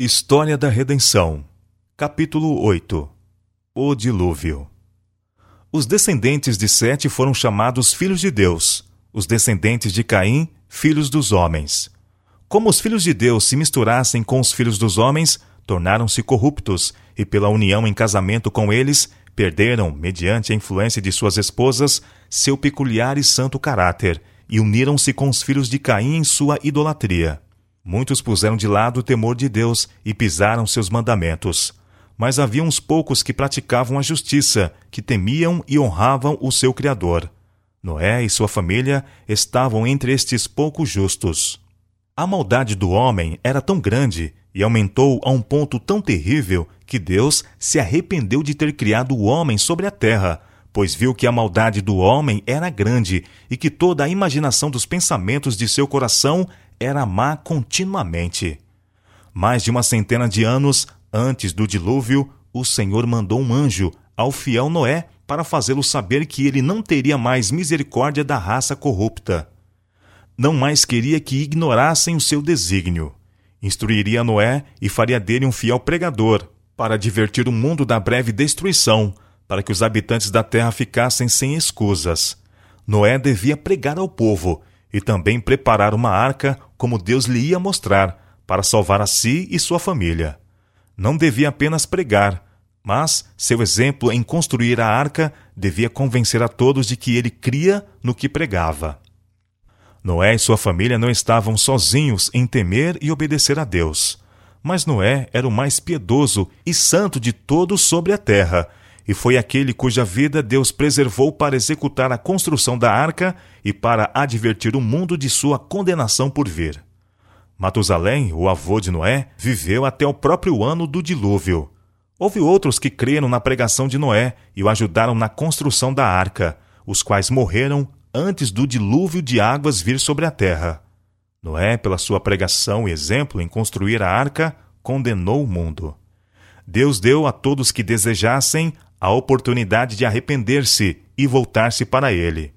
História da Redenção. Capítulo 8. O Dilúvio. Os descendentes de Sete foram chamados filhos de Deus, os descendentes de Caim, filhos dos homens. Como os filhos de Deus se misturassem com os filhos dos homens, tornaram-se corruptos, e pela união em casamento com eles, perderam, mediante a influência de suas esposas, seu peculiar e santo caráter, e uniram-se com os filhos de Caim em sua idolatria. Muitos puseram de lado o temor de Deus e pisaram seus mandamentos. Mas havia uns poucos que praticavam a justiça, que temiam e honravam o seu Criador. Noé e sua família estavam entre estes poucos justos. A maldade do homem era tão grande e aumentou a um ponto tão terrível que Deus se arrependeu de ter criado o homem sobre a terra, pois viu que a maldade do homem era grande e que toda a imaginação dos pensamentos de seu coração era má continuamente. Mais de 100 de anos antes do dilúvio, o Senhor mandou um anjo ao fiel Noé para fazê-lo saber que ele não teria mais misericórdia da raça corrupta. Não mais queria que ignorassem o seu desígnio. Instruiria Noé e faria dele um fiel pregador, para advertir o mundo da breve destruição, para que os habitantes da terra ficassem sem escusas. Noé devia pregar ao povo e também preparar uma arca, como Deus lhe ia mostrar, para salvar a si e sua família. Não devia apenas pregar, mas seu exemplo em construir a arca devia convencer a todos de que ele cria no que pregava. Noé e sua família não estavam sozinhos em temer e obedecer a Deus. Mas Noé era o mais piedoso e santo de todos sobre a terra, e foi aquele cuja vida Deus preservou para executar a construção da arca e para advertir o mundo de sua condenação por vir. Matusalém, o avô de Noé, viveu até o próprio ano do dilúvio. Houve outros que creram na pregação de Noé e o ajudaram na construção da arca, os quais morreram antes do dilúvio de águas vir sobre a terra. Noé, pela sua pregação e exemplo em construir a arca, condenou o mundo. Deus deu a todos que desejassem a oportunidade de arrepender-se e voltar-se para ele.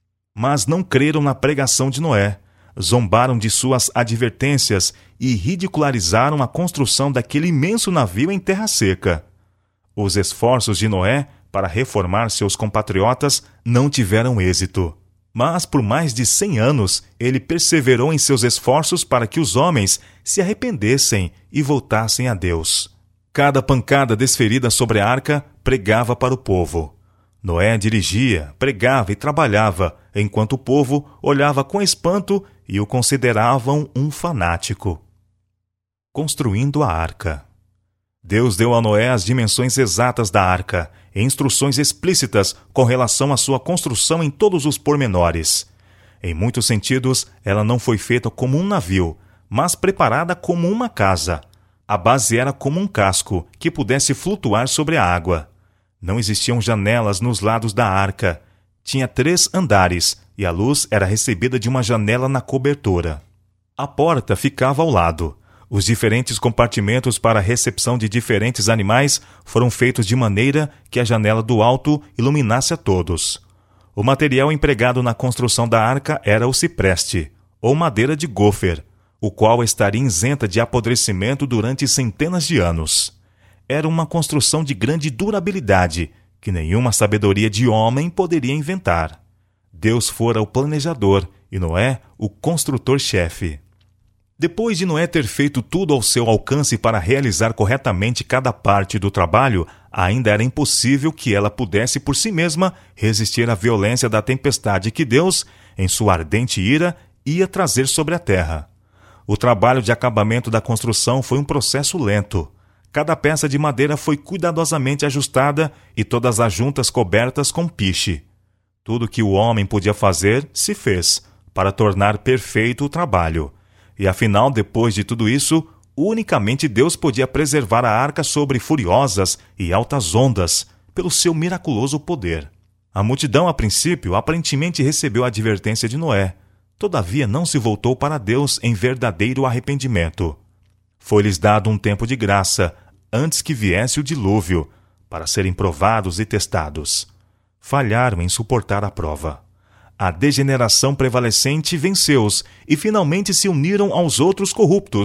Mas não creram na pregação de Noé, zombaram de suas advertências e ridicularizaram a construção daquele imenso navio em terra seca. Os esforços de Noé para reformar seus compatriotas não tiveram êxito. Mas por mais de 100 anos ele perseverou em seus esforços para que os homens se arrependessem e voltassem a Deus. Cada pancada desferida sobre a arca pregava para o povo. Noé dirigia, pregava e trabalhava, enquanto o povo olhava com espanto e o consideravam um fanático. Construindo a arca. Deus deu a Noé as dimensões exatas da arca e instruções explícitas com relação à sua construção em todos os pormenores. Em muitos sentidos, ela não foi feita como um navio, mas preparada como uma casa. A base era como um casco que pudesse flutuar sobre a água. Não existiam janelas nos lados da arca. Tinha 3 andares e a luz era recebida de uma janela na cobertura. A porta ficava ao lado. Os diferentes compartimentos para a recepção de diferentes animais foram feitos de maneira que a janela do alto iluminasse a todos. O material empregado na construção da arca era o cipreste, ou madeira de gofer, o qual estaria isenta de apodrecimento durante centenas de anos. Era uma construção de grande durabilidade, que nenhuma sabedoria de homem poderia inventar. Deus fora o planejador e Noé o construtor-chefe. Depois de Noé ter feito tudo ao seu alcance para realizar corretamente cada parte do trabalho, ainda era impossível que ela pudesse por si mesma resistir à violência da tempestade que Deus, em sua ardente ira, ia trazer sobre a terra. O trabalho de acabamento da construção foi um processo lento. Cada peça de madeira foi cuidadosamente ajustada e todas as juntas cobertas com piche. Tudo que o homem podia fazer, se fez, para tornar perfeito o trabalho. E afinal, depois de tudo isso, unicamente Deus podia preservar a arca sobre furiosas e altas ondas, pelo seu miraculoso poder. A multidão, a princípio, aparentemente recebeu a advertência de Noé. Todavia não se voltou para Deus em verdadeiro arrependimento. Foi-lhes dado um tempo de graça, antes que viesse o dilúvio, para serem provados e testados. Falharam em suportar a prova. A degeneração prevalecente venceu-os e finalmente se uniram aos outros corruptos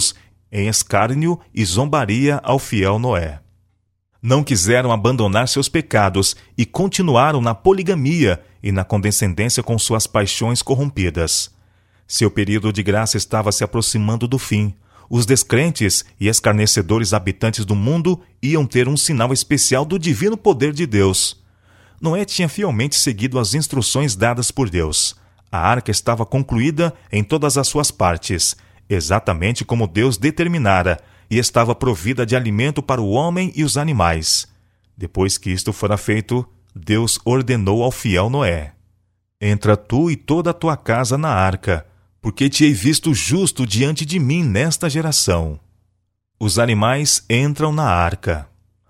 em escárnio e zombaria ao fiel Noé. Não quiseram abandonar seus pecados e continuaram na poligamia e na condescendência com suas paixões corrompidas. Seu período de graça estava se aproximando do fim. Os descrentes e escarnecedores habitantes do mundo iam ter um sinal especial do divino poder de Deus. Noé tinha fielmente seguido as instruções dadas por Deus. A arca estava concluída em todas as suas partes, exatamente como Deus determinara, e estava provida de alimento para o homem e os animais. Depois que isto fora feito, Deus ordenou ao fiel Noé: Entra tu e toda a tua casa na arca, porque te hei visto justo diante de mim nesta geração. Os animais entram na arca.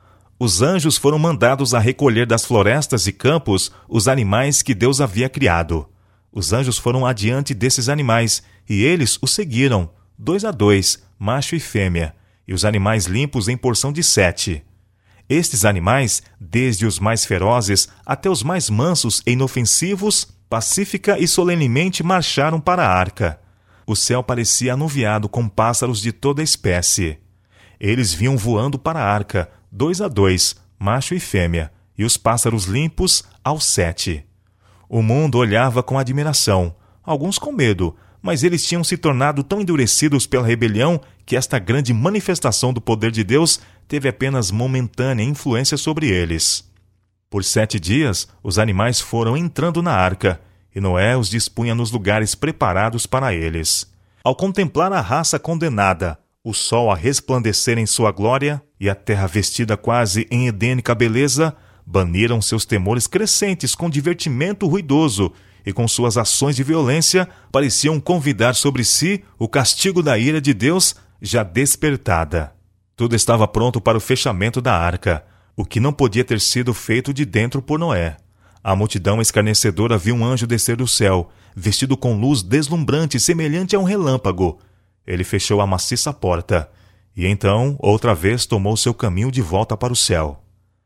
Os anjos foram mandados a recolher das florestas e campos os animais que Deus havia criado. Os anjos foram adiante desses animais, e eles os seguiram, 2 a 2, macho e fêmea, e os animais limpos em porção de 7. Estes animais, desde os mais ferozes até os mais mansos e inofensivos, pacífica e solenemente marcharam para a arca. O céu parecia anuviado com pássaros de toda espécie. Eles vinham voando para a arca, 2 a 2, macho e fêmea, e os pássaros limpos aos 7. O mundo olhava com admiração, alguns com medo, mas eles tinham se tornado tão endurecidos pela rebelião que esta grande manifestação do poder de Deus teve apenas momentânea influência sobre eles. Por 7 dias, os animais foram entrando na arca, e Noé os dispunha nos lugares preparados para eles. Ao contemplar a raça condenada, o sol a resplandecer em sua glória e a terra vestida quase em edênica beleza, baniram seus temores crescentes com divertimento ruidoso e com suas ações de violência pareciam convidar sobre si o castigo da ira de Deus já despertada. Tudo estava pronto para o fechamento da arca, o que não podia ter sido feito de dentro por Noé. A multidão escarnecedora viu um anjo descer do céu, vestido com luz deslumbrante semelhante a um relâmpago. Ele fechou a maciça porta, e então, outra vez, tomou seu caminho de volta para o céu.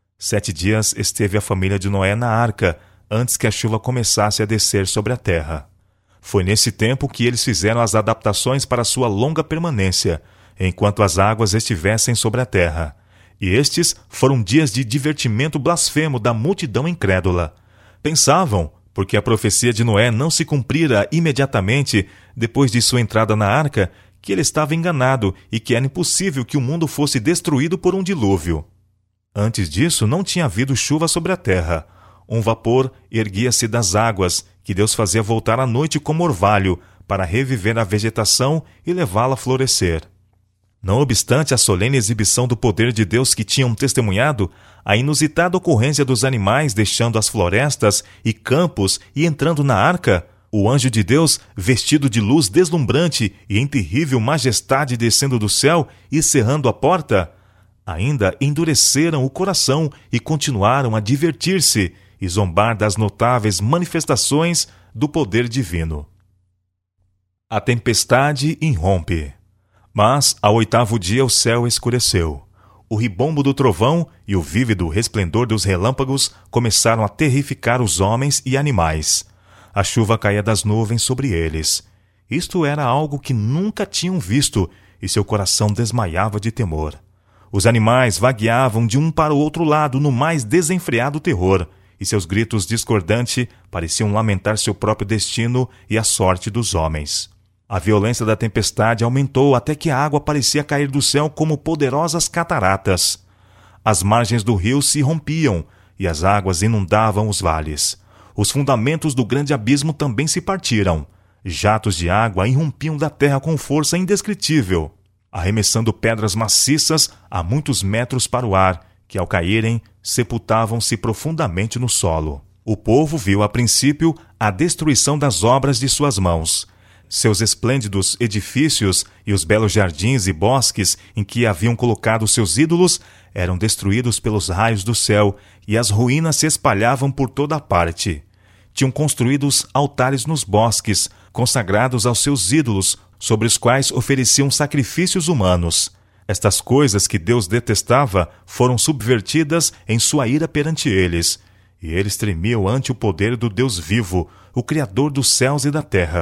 7 dias esteve a família de Noé na arca, antes que a chuva começasse a descer sobre a terra. Foi nesse tempo que eles fizeram as adaptações para sua longa permanência, enquanto as águas estivessem sobre a terra. E estes foram dias de divertimento blasfemo da multidão incrédula. Pensavam, porque a profecia de Noé não se cumprira imediatamente depois de sua entrada na arca, que ele estava enganado e que era impossível que o mundo fosse destruído por um dilúvio. Antes disso, não tinha havido chuva sobre a terra. Um vapor erguia-se das águas, que Deus fazia voltar à noite como orvalho, para reviver a vegetação e levá-la a florescer. Não obstante a solene exibição do poder de Deus que tinham testemunhado, a inusitada ocorrência dos animais deixando as florestas e campos e entrando na arca, o anjo de Deus, vestido de luz deslumbrante e em terrível majestade descendo do céu e cerrando a porta, ainda endureceram o coração e continuaram a divertir-se e zombar das notáveis manifestações do poder divino. A tempestade irrompe. Mas, ao 8º dia, o céu escureceu. O ribombo do trovão e o vívido resplendor dos relâmpagos começaram a terrificar os homens e animais. A chuva caía das nuvens sobre eles. Isto era algo que nunca tinham visto, e seu coração desmaiava de temor. Os animais vagueavam de um para o outro lado no mais desenfreado terror, e seus gritos discordantes pareciam lamentar seu próprio destino e a sorte dos homens. A violência da tempestade aumentou até que a água parecia cair do céu como poderosas cataratas. As margens do rio se rompiam e as águas inundavam os vales. Os fundamentos do grande abismo também se partiram. Jatos de água irrompiam da terra com força indescritível, arremessando pedras maciças a muitos metros para o ar, que ao caírem, sepultavam-se profundamente no solo. O povo viu a princípio a destruição das obras de suas mãos. Seus esplêndidos edifícios e os belos jardins e bosques em que haviam colocado seus ídolos eram destruídos pelos raios do céu e as ruínas se espalhavam por toda a parte. Tinham construídos altares nos bosques, consagrados aos seus ídolos, sobre os quais ofereciam sacrifícios humanos. Estas coisas que Deus detestava foram subvertidas em sua ira perante eles, e eles tremiam ante o poder do Deus vivo, o Criador dos céus e da terra.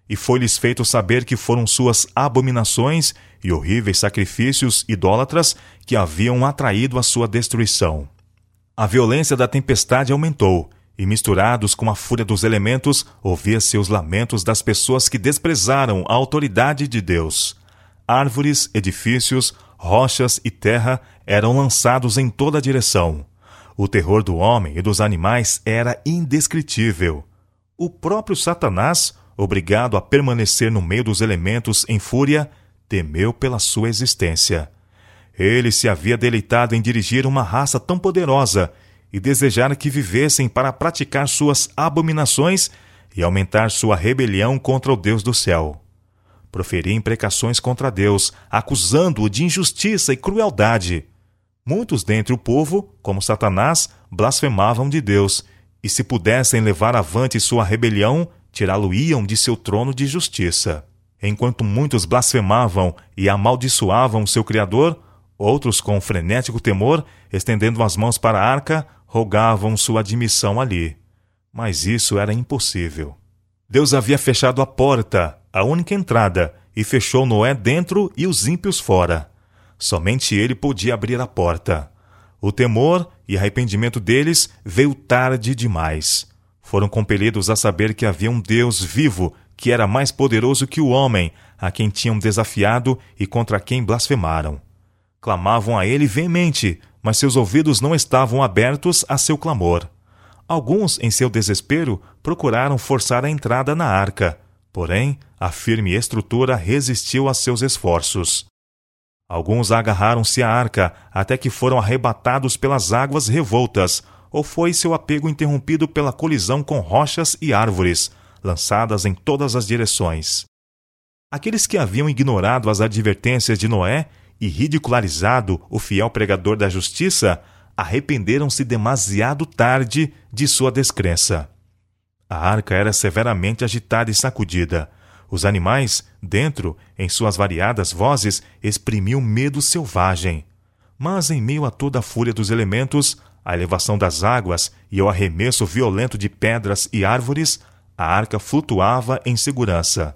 e foi-lhes feito saber que foram suas abominações e horríveis sacrifícios idólatras que haviam atraído a sua destruição. A violência da tempestade aumentou, e misturados com a fúria dos elementos, ouvia-se os lamentos das pessoas que desprezaram a autoridade de Deus. Árvores, edifícios, rochas e terra eram lançados em toda a direção. O terror do homem e dos animais era indescritível. O próprio Satanás, obrigado a permanecer no meio dos elementos em fúria, temeu pela sua existência. Ele se havia deleitado em dirigir uma raça tão poderosa e desejara que vivessem para praticar suas abominações e aumentar sua rebelião contra o Deus do céu. Proferia imprecações contra Deus, acusando-o de injustiça e crueldade. Muitos dentre o povo, como Satanás, blasfemavam de Deus, e se pudessem levar avante sua rebelião, tirá-lo-iam de seu trono de justiça. Enquanto muitos blasfemavam e amaldiçoavam seu Criador, outros, com frenético temor, estendendo as mãos para a arca, rogavam sua admissão ali. Mas isso era impossível. Deus havia fechado a porta, a única entrada, e fechou Noé dentro e os ímpios fora. Somente ele podia abrir a porta. O temor e arrependimento deles veio tarde demais. Foram compelidos a saber que havia um Deus vivo, que era mais poderoso que o homem, a quem tinham desafiado e contra quem blasfemaram. Clamavam a ele veemente, mas seus ouvidos não estavam abertos a seu clamor. Alguns, em seu desespero, procuraram forçar a entrada na arca, porém, a firme estrutura resistiu a seus esforços. Alguns agarraram-se à arca até que foram arrebatados pelas águas revoltas, ou foi seu apego interrompido pela colisão com rochas e árvores, lançadas em todas as direções. Aqueles que haviam ignorado as advertências de Noé e ridicularizado o fiel pregador da justiça, arrependeram-se demasiado tarde de sua descrença. A arca era severamente agitada e sacudida. Os animais, dentro, em suas variadas vozes, exprimiam medo selvagem. Mas, em meio a toda a fúria dos elementos, a elevação das águas e o arremesso violento de pedras e árvores, a arca flutuava em segurança.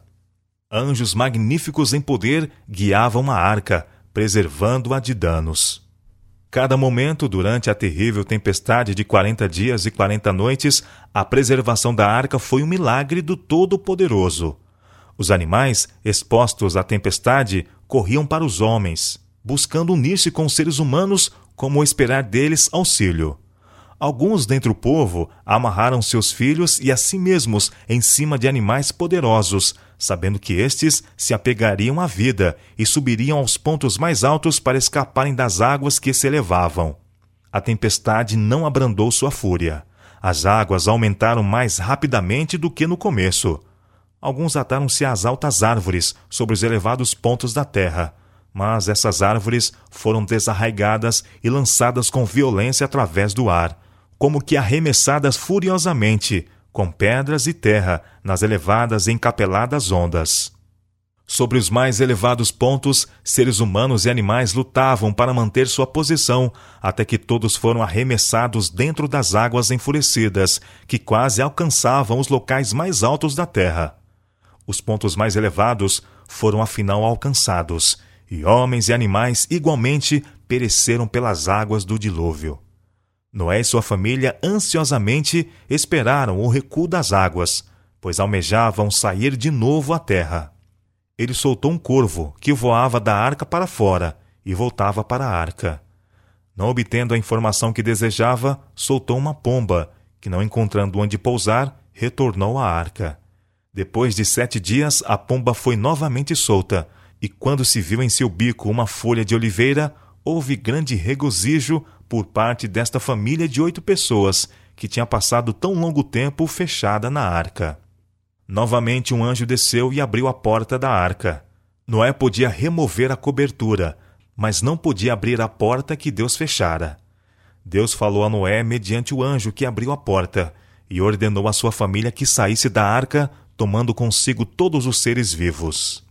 Anjos magníficos em poder guiavam a arca, preservando-a de danos. Cada momento, durante a terrível tempestade de 40 dias e 40 noites, a preservação da arca foi um milagre do Todo-Poderoso. Os animais, expostos à tempestade, corriam para os homens, buscando unir-se com os seres humanos como esperar deles auxílio. Alguns dentre o povo amarraram seus filhos e a si mesmos em cima de animais poderosos, sabendo que estes se apegariam à vida e subiriam aos pontos mais altos para escaparem das águas que se elevavam. A tempestade não abrandou sua fúria. As águas aumentaram mais rapidamente do que no começo. Alguns ataram-se às altas árvores sobre os elevados pontos da terra, mas essas árvores foram desarraigadas e lançadas com violência através do ar, como que arremessadas furiosamente, com pedras e terra, nas elevadas e encapeladas ondas. Sobre os mais elevados pontos, seres humanos e animais lutavam para manter sua posição, até que todos foram arremessados dentro das águas enfurecidas, que quase alcançavam os locais mais altos da terra. Os pontos mais elevados foram afinal alcançados, e homens e animais igualmente pereceram pelas águas do dilúvio. Noé e sua família ansiosamente esperaram o recuo das águas, pois almejavam sair de novo à terra. Ele soltou um corvo que voava da arca para fora e voltava para a arca. Não obtendo a informação que desejava, soltou uma pomba, que, não encontrando onde pousar, retornou à arca. Depois de 7 dias, a pomba foi novamente solta, e quando se viu em seu bico uma folha de oliveira, houve grande regozijo por parte desta família de 8 pessoas, que tinha passado tão longo tempo fechada na arca. Novamente um anjo desceu e abriu a porta da arca. Noé podia remover a cobertura, mas não podia abrir a porta que Deus fechara. Deus falou a Noé mediante o anjo que abriu a porta, e ordenou à sua família que saísse da arca, tomando consigo todos os seres vivos.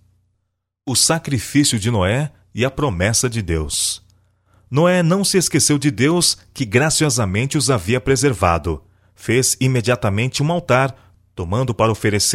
O sacrifício de Noé e a promessa de Deus. Noé não se esqueceu de Deus, que graciosamente os havia preservado. Fez imediatamente um altar, tomando para oferecer,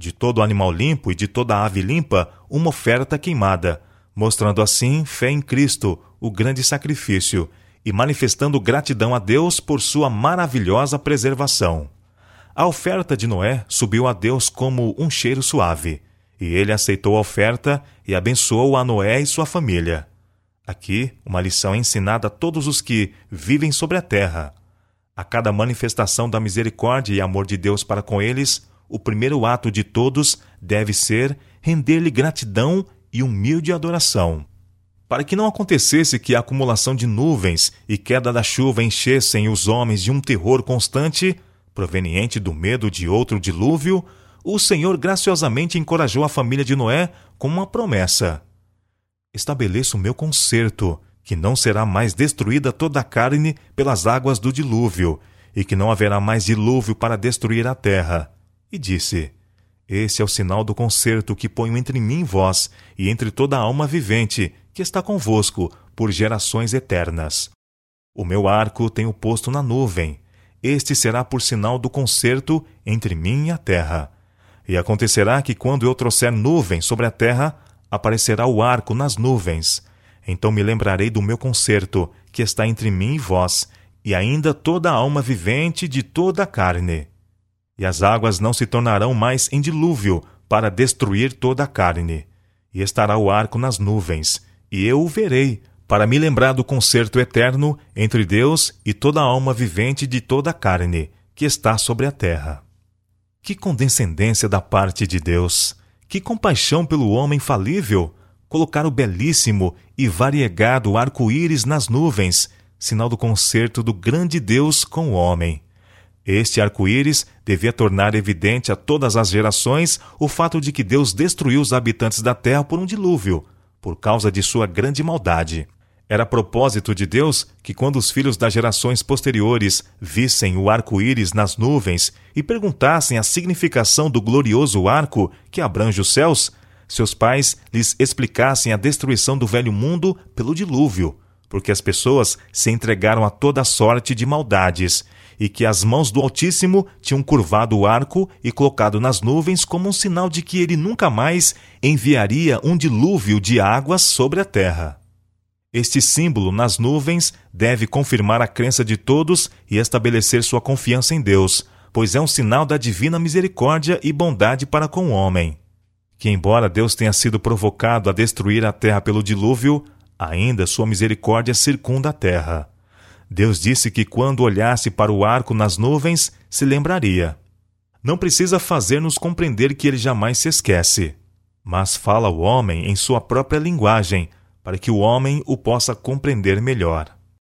de todo animal limpo e de toda ave limpa, uma oferta queimada, mostrando assim fé em Cristo, o grande sacrifício, e manifestando gratidão a Deus por sua maravilhosa preservação. A oferta de Noé subiu a Deus como um cheiro suave, e ele aceitou a oferta e abençoou a Noé e sua família. Aqui, uma lição é ensinada a todos os que vivem sobre a terra. A cada manifestação da misericórdia e amor de Deus para com eles, o primeiro ato de todos deve ser render-lhe gratidão e humilde adoração. Para que não acontecesse que a acumulação de nuvens e queda da chuva enchessem os homens de um terror constante, proveniente do medo de outro dilúvio, o Senhor graciosamente encorajou a família de Noé com uma promessa: estabeleço o meu concerto, que não será mais destruída toda a carne pelas águas do dilúvio, e que não haverá mais dilúvio para destruir a terra. E disse: esse é o sinal do concerto que ponho entre mim e vós, e entre toda a alma vivente, que está convosco, por gerações eternas. O meu arco tenho posto na nuvem. Este será por sinal do concerto entre mim e a terra. E acontecerá que quando eu trouxer nuvem sobre a terra, aparecerá o arco nas nuvens. Então me lembrarei do meu concerto, que está entre mim e vós, e ainda toda a alma vivente de toda a carne. E as águas não se tornarão mais em dilúvio, para destruir toda a carne. E estará o arco nas nuvens, e eu o verei, para me lembrar do concerto eterno entre Deus e toda a alma vivente de toda a carne, que está sobre a terra. Que condescendência da parte de Deus! Que compaixão pelo homem falível! Colocar o belíssimo e variegado arco-íris nas nuvens, sinal do concerto do grande Deus com o homem. Este arco-íris devia tornar evidente a todas as gerações o fato de que Deus destruiu os habitantes da terra por um dilúvio, por causa de sua grande maldade. Era propósito de Deus que, quando os filhos das gerações posteriores vissem o arco-íris nas nuvens e perguntassem a significação do glorioso arco que abrange os céus, seus pais lhes explicassem a destruição do velho mundo pelo dilúvio, porque as pessoas se entregaram a toda sorte de maldades, e que as mãos do Altíssimo tinham curvado o arco e colocado nas nuvens como um sinal de que ele nunca mais enviaria um dilúvio de águas sobre a terra. Este símbolo nas nuvens deve confirmar a crença de todos e estabelecer sua confiança em Deus, pois é um sinal da divina misericórdia e bondade para com o homem. Que, embora Deus tenha sido provocado a destruir a terra pelo dilúvio, ainda sua misericórdia circunda a terra. Deus disse que quando olhasse para o arco nas nuvens, se lembraria. Não precisa fazer-nos compreender que ele jamais se esquece, mas fala ao homem em sua própria linguagem, para que o homem o possa compreender melhor.